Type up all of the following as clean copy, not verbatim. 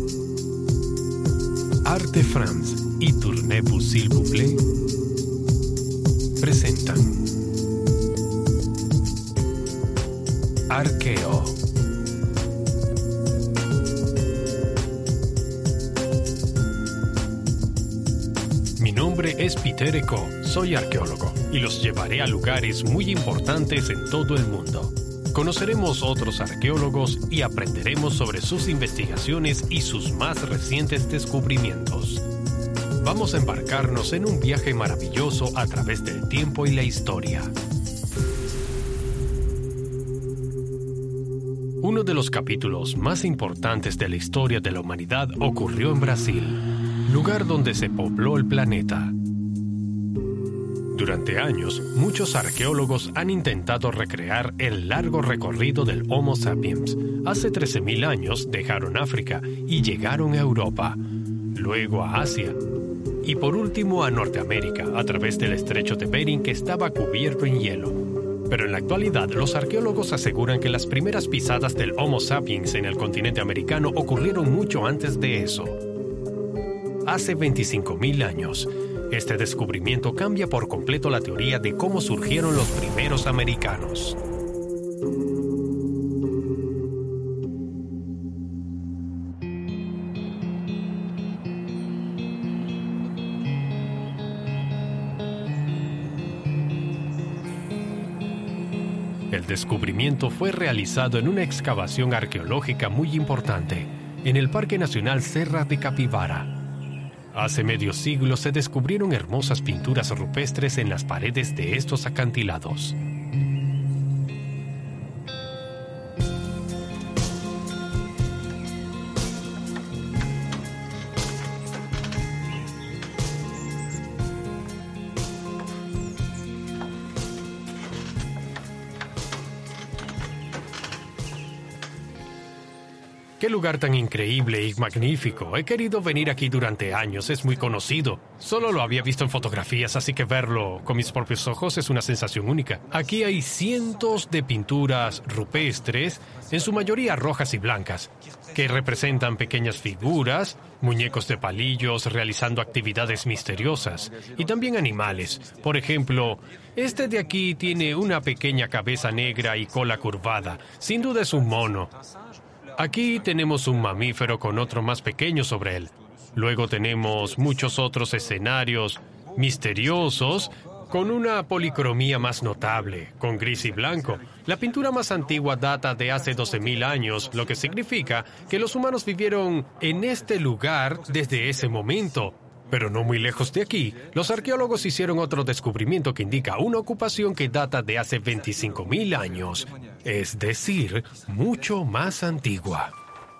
Arte France y Tournez-vous s'il vous plaît presentan Arqueo. Mi nombre es Peter Eco, soy arqueólogo y los llevaré a lugares muy importantes en todo el mundo. Conoceremos otros arqueólogos y aprenderemos sobre sus investigaciones y sus más recientes descubrimientos. Vamos a embarcarnos en un viaje maravilloso a través del tiempo y la historia. Uno de los capítulos más importantes de la historia de la humanidad ocurrió en Brasil, lugar donde se pobló el planeta. Durante años, muchos arqueólogos han intentado recrear el largo recorrido del Homo sapiens. Hace 13.000 años dejaron África y llegaron a Europa, luego a Asia y por último a Norteamérica a través del estrecho de Bering que estaba cubierto en hielo. Pero en la actualidad, los arqueólogos aseguran que las primeras pisadas del Homo sapiens en el continente americano ocurrieron mucho antes de eso. Hace 25.000 años. Este descubrimiento cambia por completo la teoría de cómo surgieron los primeros americanos. El descubrimiento fue realizado en una excavación arqueológica muy importante, en el Parque Nacional Serra de Capivara. Hace medio siglo se descubrieron hermosas pinturas rupestres en las paredes de estos acantilados. ¡Qué lugar tan increíble y magnífico! He querido venir aquí durante años, es muy conocido. Solo lo había visto en fotografías, así que verlo con mis propios ojos es una sensación única. Aquí hay cientos de pinturas rupestres, en su mayoría rojas y blancas, que representan pequeñas figuras, muñecos de palillos realizando actividades misteriosas, y también animales. Por ejemplo, este de aquí tiene una pequeña cabeza negra y cola curvada. Sin duda es un mono. Aquí tenemos un mamífero con otro más pequeño sobre él. Luego tenemos muchos otros escenarios misteriosos con una policromía más notable, con gris y blanco. La pintura más antigua data de hace 12.000 años, lo que significa que los humanos vivieron en este lugar desde ese momento. Pero no muy lejos de aquí, los arqueólogos hicieron otro descubrimiento que indica una ocupación que data de hace 25.000 años, es decir, mucho más antigua.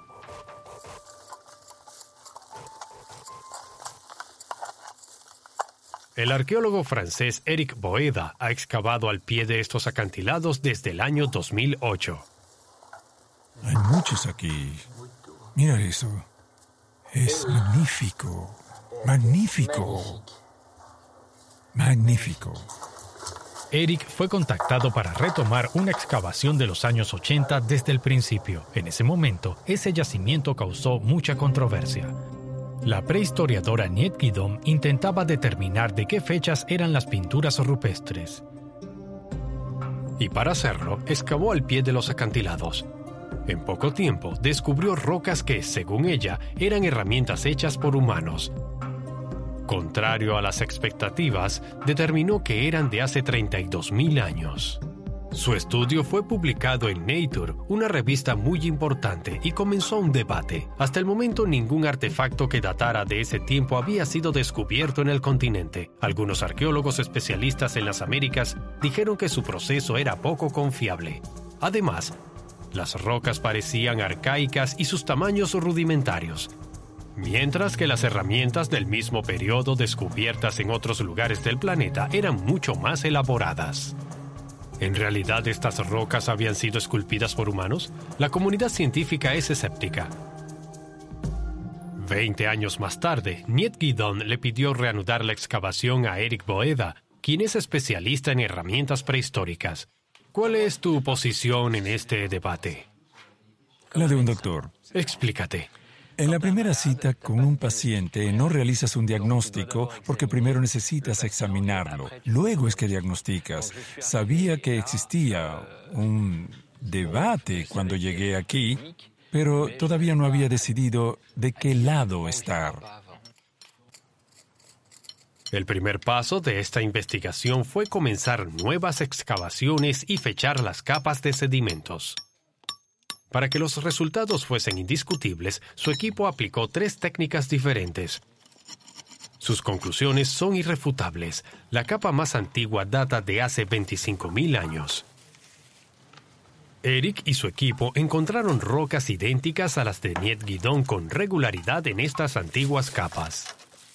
El arqueólogo francés Éric Boeda ha excavado al pie de estos acantilados desde el año 2008. Hay muchos aquí. Mira eso. Es magnífico. Magnífico. Magnífico. Eric fue contactado para retomar una excavación de los años 80 desde el principio. En ese momento, ese yacimiento causó mucha controversia. La prehistoriadora Niet Guidom intentaba determinar de qué fechas eran las pinturas rupestres. Y para hacerlo, excavó al pie de los acantilados. En poco tiempo, descubrió rocas que, según ella, eran herramientas hechas por humanos. Contrario a las expectativas, determinó que eran de hace 32.000 años. Su estudio fue publicado en Nature, una revista muy importante, y comenzó un debate. Hasta el momento, ningún artefacto que datara de ese tiempo había sido descubierto en el continente. Algunos arqueólogos especialistas en las Américas dijeron que su proceso era poco confiable. Además, las rocas parecían arcaicas y sus tamaños rudimentarios, mientras que las herramientas del mismo periodo descubiertas en otros lugares del planeta eran mucho más elaboradas. ¿En realidad estas rocas habían sido esculpidas por humanos? La comunidad científica es escéptica. 20 años más tarde, Niet Guidom le pidió reanudar la excavación a Éric Boeda, quien es especialista en herramientas prehistóricas. ¿Cuál es tu posición en este debate? La de un doctor. Explícate. En la primera cita con un paciente no realizas un diagnóstico porque primero necesitas examinarlo. Luego es que diagnosticas. Sabía que existía un debate cuando llegué aquí, pero todavía no había decidido de qué lado estar. El primer paso de esta investigación fue comenzar nuevas excavaciones y fechar las capas de sedimentos. Para que los resultados fuesen indiscutibles, su equipo aplicó 3 técnicas diferentes. Sus conclusiones son irrefutables. La capa más antigua data de hace 25.000 años. Eric y su equipo encontraron rocas idénticas a las de Niet Guidon con regularidad en estas antiguas capas.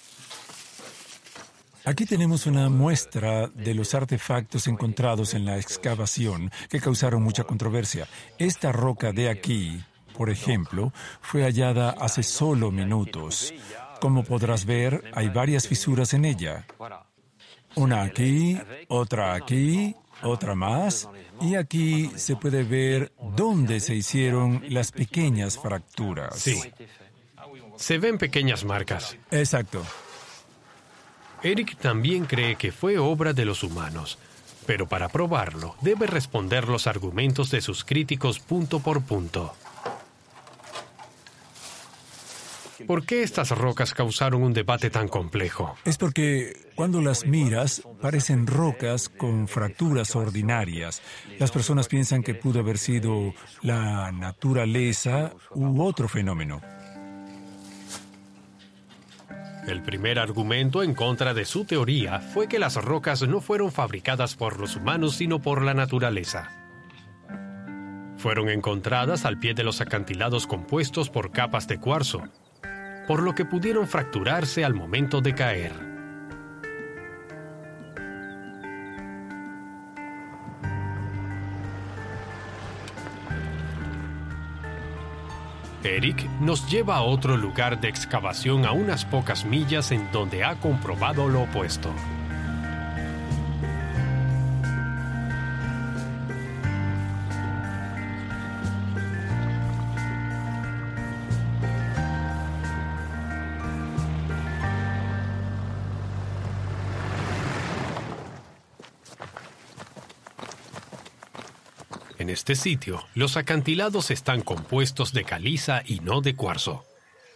Aquí tenemos una muestra de los artefactos encontrados en la excavación que causaron mucha controversia. Esta roca de aquí, por ejemplo, fue hallada hace solo minutos. Como podrás ver, hay varias fisuras en ella. Una aquí, otra más, y aquí se puede ver dónde se hicieron las pequeñas fracturas. Sí. Se ven pequeñas marcas. Exacto. Eric también cree que fue obra de los humanos, pero para probarlo debe responder los argumentos de sus críticos punto por punto. ¿Por qué estas rocas causaron un debate tan complejo? Es porque cuando las miras parecen rocas con fracturas ordinarias. Las personas piensan que pudo haber sido la naturaleza u otro fenómeno. El primer argumento en contra de su teoría fue que las rocas no fueron fabricadas por los humanos, sino por la naturaleza. Fueron encontradas al pie de los acantilados compuestos por capas de cuarzo, por lo que pudieron fracturarse al momento de caer. Eric nos lleva a otro lugar de excavación a unas pocas millas en donde ha comprobado lo opuesto. En este sitio, los acantilados están compuestos de caliza y no de cuarzo.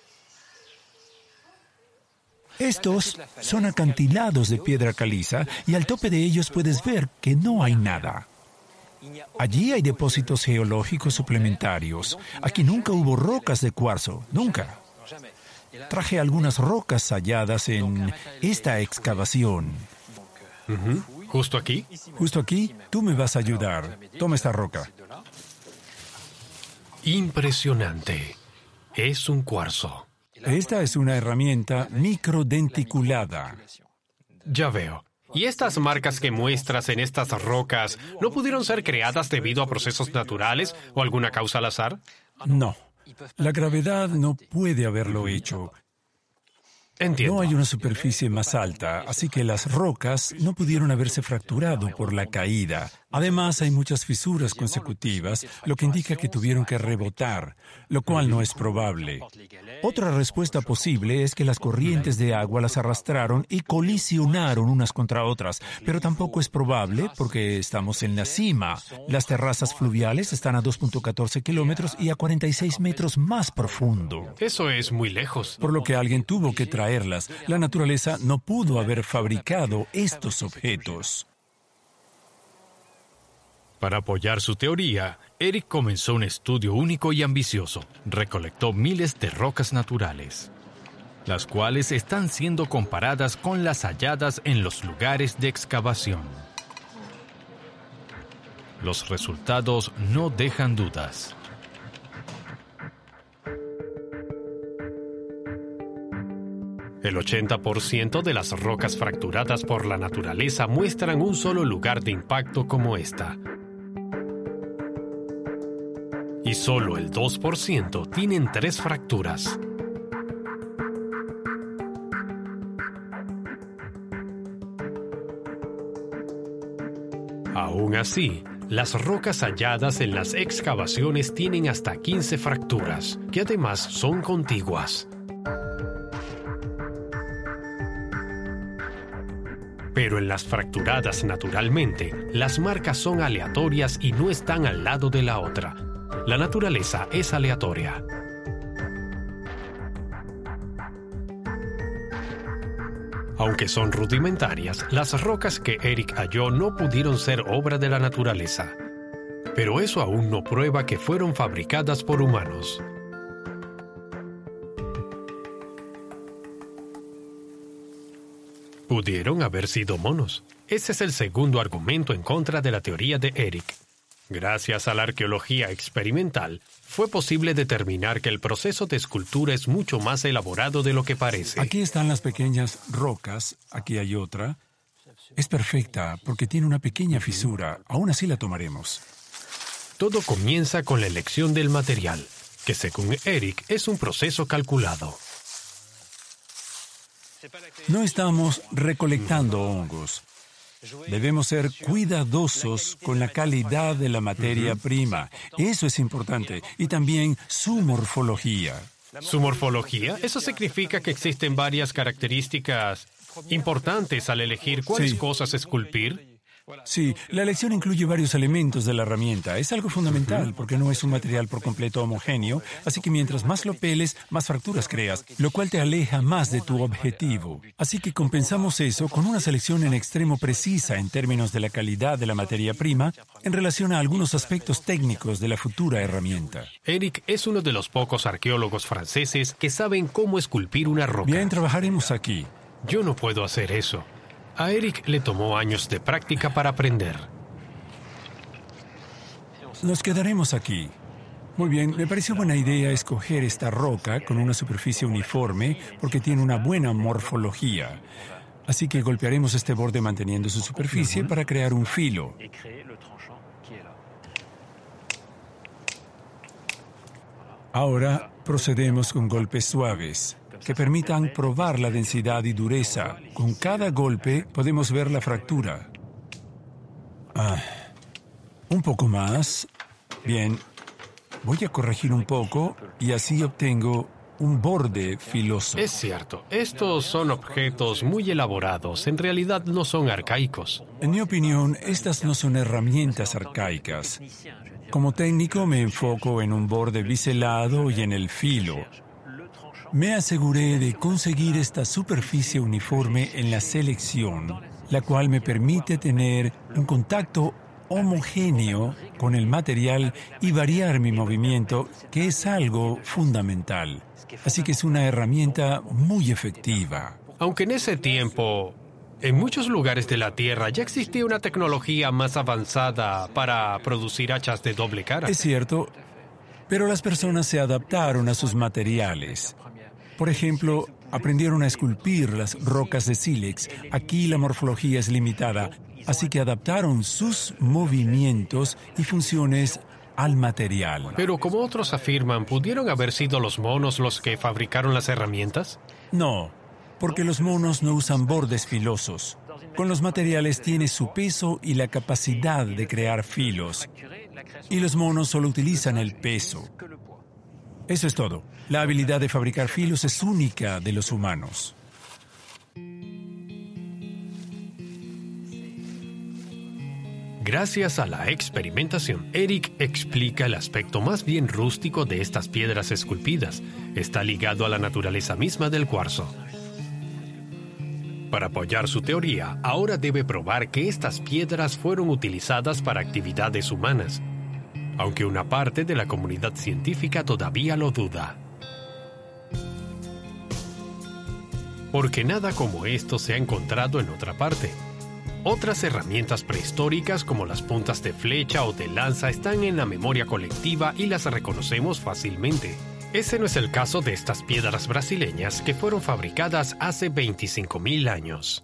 Estos son acantilados de piedra caliza y al tope de ellos puedes ver que no hay nada. Allí hay depósitos geológicos suplementarios. Aquí nunca hubo rocas de cuarzo, nunca. Traje algunas rocas halladas en esta excavación. ¿Justo aquí? Justo aquí, tú me vas a ayudar. Toma esta roca. Impresionante. Es un cuarzo. Esta es una herramienta microdenticulada. Ya veo. ¿Y estas marcas que muestras en estas rocas no pudieron ser creadas debido a procesos naturales o alguna causa al azar? No. La gravedad no puede haberlo hecho. Entiendo. No hay una superficie más alta, así que las rocas no pudieron haberse fracturado por la caída. Además, hay muchas fisuras consecutivas, lo que indica que tuvieron que rebotar, lo cual no es probable. Otra respuesta posible es que las corrientes de agua las arrastraron y colisionaron unas contra otras, pero tampoco es probable porque estamos en la cima. Las terrazas fluviales están a 2.14 kilómetros y a 46 metros más profundo. Eso es muy lejos. Por lo que alguien tuvo que traerlas. La naturaleza no pudo haber fabricado estos objetos. Para apoyar su teoría, Eric comenzó un estudio único y ambicioso. Recolectó miles de rocas naturales, las cuales están siendo comparadas con las halladas en los lugares de excavación. Los resultados no dejan dudas. El 80% de las rocas fracturadas por la naturaleza muestran un solo lugar de impacto como esta. Y solo el 2% tienen 3 fracturas. Aún así, Las rocas halladas en las excavaciones tienen hasta 15 fracturas, que además son contiguas. Pero en las fracturadas naturalmente, las marcas son aleatorias y no están al lado de la otra. La naturaleza es aleatoria. Aunque son rudimentarias, las rocas que Eric halló no pudieron ser obra de la naturaleza. Pero eso aún no prueba que fueron fabricadas por humanos. Pudieron haber sido monos. Ese es el segundo argumento en contra de la teoría de Eric. Gracias a la arqueología experimental, fue posible determinar que el proceso de escultura es mucho más elaborado de lo que parece. Aquí están las pequeñas rocas, aquí hay otra. Es perfecta porque tiene una pequeña fisura, aún así la tomaremos. Todo comienza con la elección del material, que según Eric es un proceso calculado. No estamos recolectando hongos. Debemos ser cuidadosos con la calidad de la materia prima. Eso es importante. Y también su morfología. ¿Su morfología? Eso significa que existen varias características importantes al elegir cuáles cosas esculpir. Sí, la elección incluye varios elementos de la herramienta. Es algo fundamental porque no es un material por completo homogéneo, así que mientras más lo peles, más fracturas creas, lo cual te aleja más de tu objetivo. Así que compensamos eso con una selección en extremo precisa en términos de la calidad de la materia prima en relación a algunos aspectos técnicos de la futura herramienta. Eric es uno de los pocos arqueólogos franceses que saben cómo esculpir una roca. Bien, trabajaremos aquí. Yo no puedo hacer eso. A Eric le tomó años de práctica para aprender. Nos quedaremos aquí. Muy bien, me pareció buena idea escoger esta roca con una superficie uniforme porque tiene una buena morfología. Así que golpearemos este borde manteniendo su superficie para crear un filo. Ahora procedemos con golpes suaves que permitan probar la densidad y dureza. Con cada golpe podemos ver la fractura. Un poco más. Bien. Voy a corregir un poco y así obtengo un borde filoso. Es cierto, estos son objetos muy elaborados. En realidad no son arcaicos. En mi opinión, estas no son herramientas arcaicas. Como técnico me enfoco en un borde biselado y en el filo. Me aseguré de conseguir esta superficie uniforme en la selección, la cual me permite tener un contacto homogéneo con el material y variar mi movimiento, que es algo fundamental. Así que es una herramienta muy efectiva. Aunque en ese tiempo, en muchos lugares de la Tierra ya existía una tecnología más avanzada para producir hachas de doble cara. Es cierto, pero las personas se adaptaron a sus materiales. Por ejemplo, aprendieron a esculpir las rocas de sílex. Aquí la morfología es limitada, así que adaptaron sus movimientos y funciones al material. Pero como otros afirman, ¿pudieron haber sido los monos los que fabricaron las herramientas? No, porque los monos no usan bordes filosos. Con los materiales tiene su peso y la capacidad de crear filos. Y los monos solo utilizan el peso. Eso es todo. La habilidad de fabricar filos es única de los humanos. Gracias a la experimentación, Eric explica el aspecto más bien rústico de estas piedras esculpidas. Está ligado a la naturaleza misma del cuarzo. Para apoyar su teoría, ahora debe probar que estas piedras fueron utilizadas para actividades humanas, aunque una parte de la comunidad científica todavía lo duda. Porque nada como esto se ha encontrado en otra parte. Otras herramientas prehistóricas como las puntas de flecha o de lanza están en la memoria colectiva y las reconocemos fácilmente. Ese no es el caso de estas piedras brasileñas que fueron fabricadas hace 25.000 años.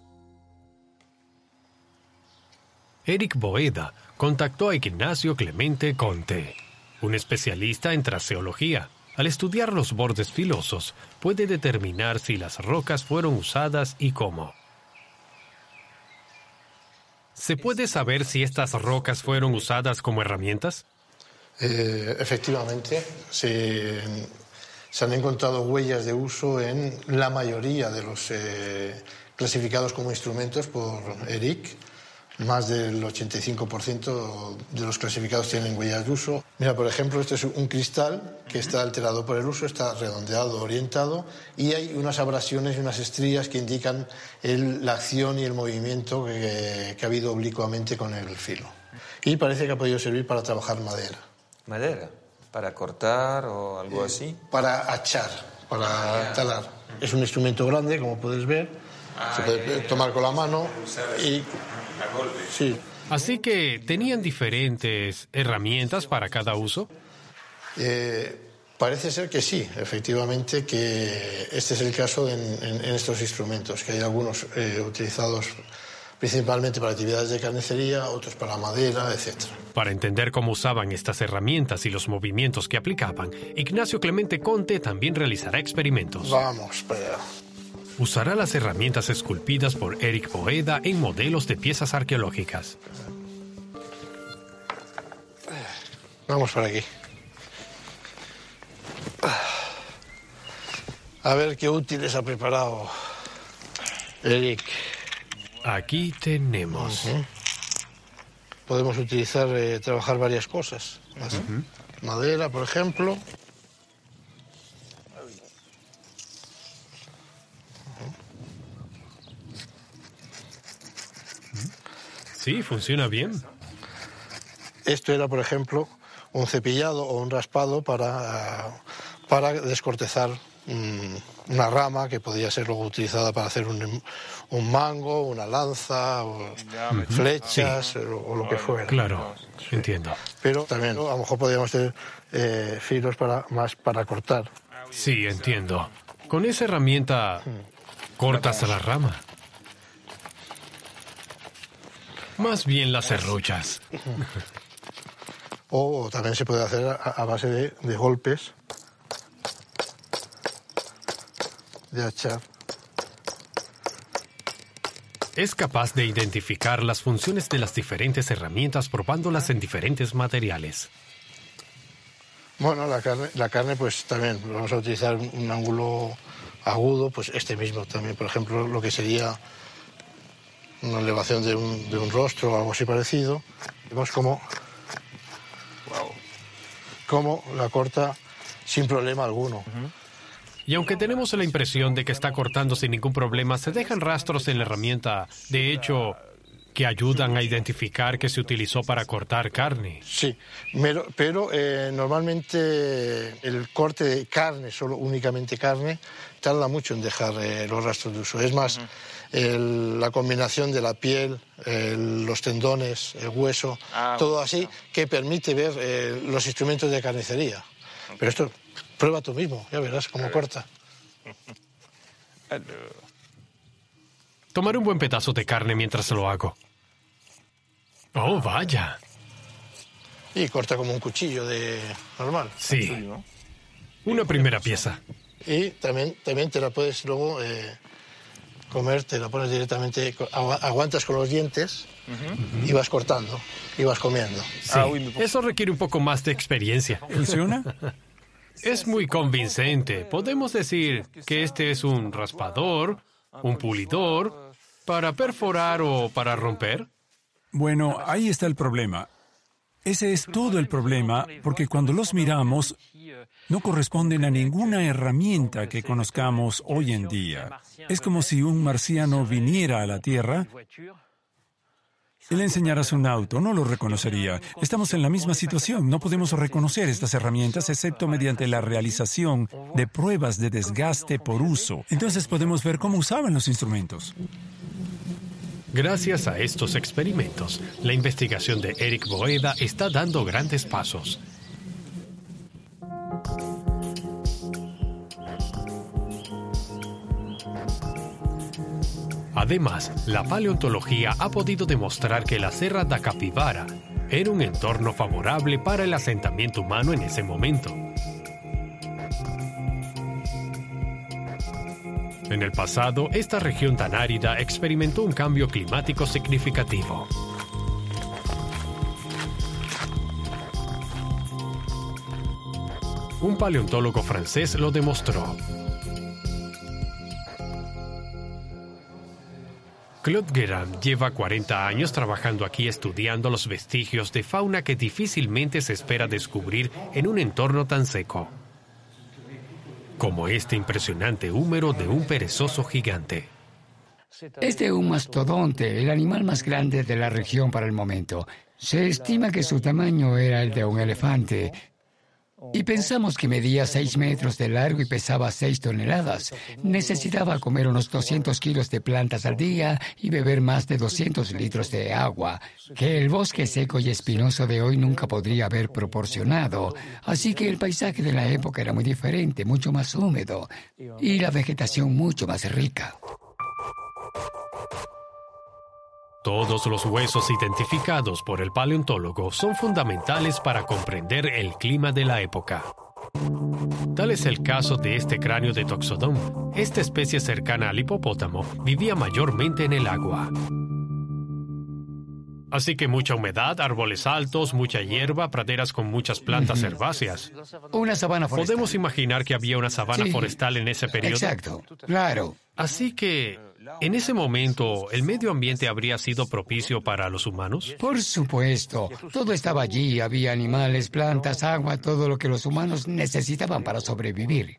Eric Boeda contactó a Ignacio Clemente Conte, un especialista en traseología. Al estudiar los bordes filosos, puede determinar si las rocas fueron usadas y cómo. ¿Se puede saber si estas rocas fueron usadas como herramientas? Efectivamente, se han encontrado huellas de uso en la mayoría de los clasificados como instrumentos por Eric. Más del 85% de los clasificados tienen huellas de uso. Mira, por ejemplo, este es un cristal que está alterado por el uso, está redondeado, orientado, y hay unas abrasiones y unas estrías que indican la acción y el movimiento que ha habido oblicuamente con el filo. Y parece que ha podido servir para trabajar madera. ¿Madera? ¿Para cortar o algo así? Para hachar, para talar. Es un instrumento grande, como puedes ver. Se puede tomar con la mano y... Sí. Así que, ¿tenían diferentes herramientas para cada uso? Parece ser que sí, efectivamente, que este es el caso en estos instrumentos, que hay algunos utilizados principalmente para actividades de carnicería, otros para madera, etc. Para entender cómo usaban estas herramientas y los movimientos que aplicaban, Ignacio Clemente Conte también realizará experimentos. Vamos para allá. Usará las herramientas esculpidas por Eric Boeda en modelos de piezas arqueológicas. Vamos por aquí. A ver qué útiles ha preparado Eric. Aquí tenemos. Podemos utilizar, trabajar varias cosas. Madera, por ejemplo. Sí, funciona bien. Esto era, por ejemplo, un cepillado o un raspado para descortezar una rama que podía ser luego utilizada para hacer un mango, una lanza, o flechas, sí, o lo que fuera. Claro, entiendo. Pero también a lo mejor podríamos tener filos más para cortar. Sí, entiendo. Con esa herramienta cortas la rama. Más bien las serruchas. O también se puede hacer a base de golpes, de hachar. Es capaz de identificar las funciones de las diferentes herramientas probándolas en diferentes materiales. Bueno, la carne pues también vamos a utilizar un ángulo agudo, pues este mismo también, por ejemplo, lo que sería una elevación de un rostro o algo así parecido. Vemos cómo la corta sin problema alguno. Y aunque tenemos la impresión de que está cortando sin ningún problema, se dejan rastros en la herramienta, de hecho, que ayudan a identificar que se utilizó para cortar carne. Sí, pero normalmente el corte de carne, únicamente carne, tarda mucho en dejar los rastros de uso. Es más, la combinación de la piel, los tendones, el hueso, todo así, que permite ver los instrumentos de carnicería. Pero esto, prueba tú mismo, ya verás cómo corta. Tomaré un buen pedazo de carne mientras lo hago. ¡Oh, vaya! Y corta como un cuchillo normal. Sí, una primera pieza. Y también te la puedes luego comer, te la pones directamente, aguantas con los dientes y vas cortando, y vas comiendo. Sí, eso requiere un poco más de experiencia. ¿Funciona? Es muy convincente. Podemos decir que este es un raspador, un pulidor, para perforar o para romper. Bueno, ahí está el problema. Ese es todo el problema, porque cuando los miramos, no corresponden a ninguna herramienta que conozcamos hoy en día. Es como si un marciano viniera a la Tierra y le enseñaras un auto, no lo reconocería. Estamos en la misma situación, no podemos reconocer estas herramientas excepto mediante la realización de pruebas de desgaste por uso. Entonces podemos ver cómo usaban los instrumentos. Gracias a estos experimentos, la investigación de Eric Boeda está dando grandes pasos. Además, la paleontología ha podido demostrar que la Serra da Capivara era un entorno favorable para el asentamiento humano en ese momento. En el pasado, esta región tan árida experimentó un cambio climático significativo. Un paleontólogo francés lo demostró. Claude Guérin lleva 40 años trabajando aquí estudiando los vestigios de fauna que difícilmente se espera descubrir en un entorno tan seco, como este impresionante húmero de un perezoso gigante. Este es un mastodonte, el animal más grande de la región para el momento. Se estima que su tamaño era el de un elefante. Y pensamos que medía 6 metros de largo y pesaba 6 toneladas. Necesitaba comer unos 200 kilos de plantas al día y beber más de 200 litros de agua, que el bosque seco y espinoso de hoy nunca podría haber proporcionado. Así que el paisaje de la época era muy diferente, mucho más húmedo, y la vegetación mucho más rica. Todos los huesos identificados por el paleontólogo son fundamentales para comprender el clima de la época. Tal es el caso de este cráneo de Toxodon. Esta especie cercana al hipopótamo vivía mayormente en el agua. Así que mucha humedad, árboles altos, mucha hierba, praderas con muchas plantas herbáceas. Una sabana forestal. Podemos imaginar que había una sabana forestal en ese periodo. Exacto, claro. Así que, en ese momento, ¿el medio ambiente habría sido propicio para los humanos? Por supuesto, todo estaba allí. Había animales, plantas, agua, todo lo que los humanos necesitaban para sobrevivir.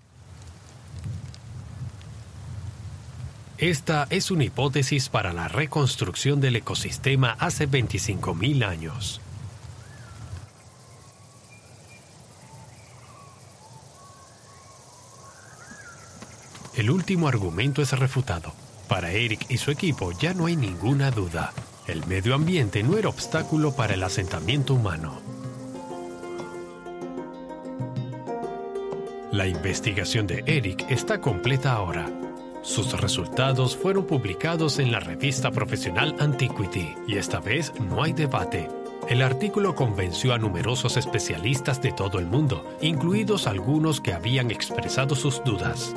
Esta es una hipótesis para la reconstrucción del ecosistema hace 25.000 años. El último argumento es refutado. Para Eric y su equipo ya no hay ninguna duda. El medio ambiente no era obstáculo para el asentamiento humano. La investigación de Eric está completa ahora. Sus resultados fueron publicados en la revista profesional Antiquity, y esta vez no hay debate. El artículo convenció a numerosos especialistas de todo el mundo, incluidos algunos que habían expresado sus dudas.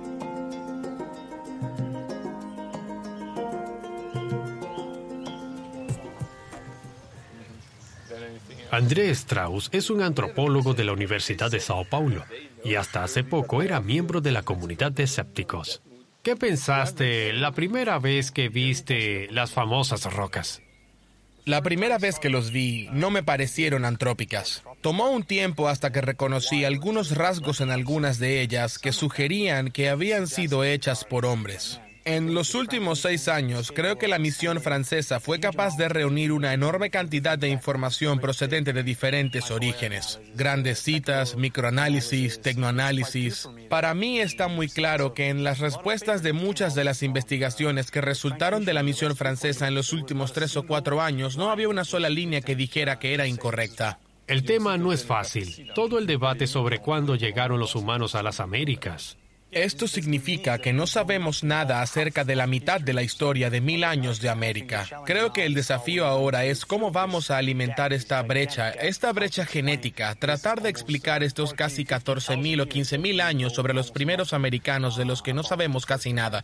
André Strauss es un antropólogo de la Universidad de Sao Paulo y hasta hace poco era miembro de la comunidad de escépticos. ¿Qué pensaste la primera vez que viste las famosas rocas? La primera vez que los vi, no me parecieron antrópicas. Tomó un tiempo hasta que reconocí algunos rasgos en algunas de ellas que sugerían que habían sido hechas por hombres. En los últimos 6 años, creo que la misión francesa fue capaz de reunir una enorme cantidad de información procedente de diferentes orígenes. Grandes citas, microanálisis, tecnoanálisis. Para mí está muy claro que en las respuestas de muchas de las investigaciones que resultaron de la misión francesa en los últimos 3 o 4 años, no había una sola línea que dijera que era incorrecta. El tema no es fácil. Todo el debate sobre cuándo llegaron los humanos a las Américas. Esto significa que no sabemos nada acerca de la mitad de la historia de 1000 años de América. Creo que el desafío ahora es cómo vamos a alimentar esta brecha genética, tratar de explicar estos casi 14.000 o 15.000 años sobre los primeros americanos de los que no sabemos casi nada.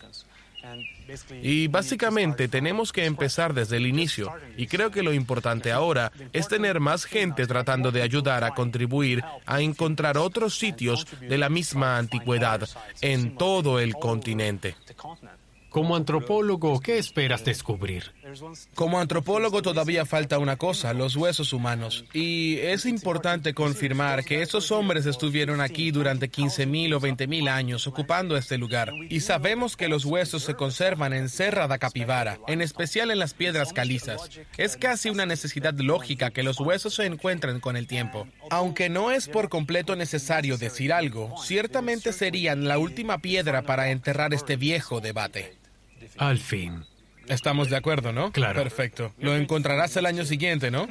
Y básicamente tenemos que empezar desde el inicio, y creo que lo importante ahora es tener más gente tratando de ayudar a contribuir a encontrar otros sitios de la misma antigüedad en todo el continente. Como antropólogo, ¿qué esperas descubrir? Como antropólogo todavía falta una cosa, los huesos humanos. Y es importante confirmar que esos hombres estuvieron aquí durante 15.000 o 20.000 años ocupando este lugar. Y sabemos que los huesos se conservan en Serra da Capivara, en especial en las piedras calizas. Es casi una necesidad lógica que los huesos se encuentren con el tiempo. Aunque no es por completo necesario decir algo, ciertamente serían la última piedra para enterrar este viejo debate. Al fin. Estamos de acuerdo, ¿no? Claro. Perfecto. Lo encontrarás el año siguiente, ¿no?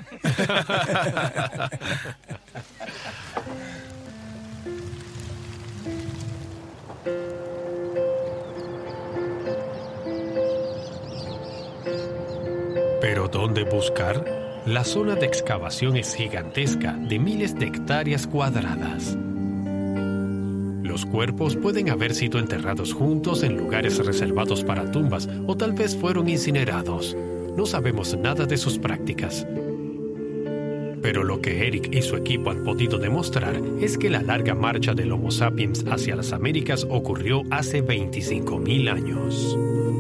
¿Pero dónde buscar? La zona de excavación es gigantesca, de miles de hectáreas cuadradas. los cuerpos pueden haber sido enterrados juntos en lugares reservados para tumbas o tal vez fueron incinerados. No sabemos nada de sus prácticas. Pero lo que Eric y su equipo han podido demostrar es que la larga marcha del Homo sapiens hacia las Américas ocurrió hace 25.000 años.